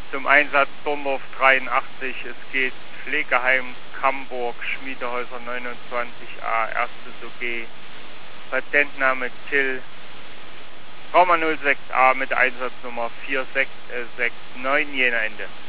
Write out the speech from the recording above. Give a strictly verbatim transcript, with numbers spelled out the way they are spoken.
Zum Einsatz Dorndorf dreiundachtzig, es geht Pflegeheim Camburg, Schmiedehäuser neunundzwanzig a, erstes O G, Patientenname Till, Trauma null sechs a mit Einsatznummer vier sechs sechs neun, Jena Ende.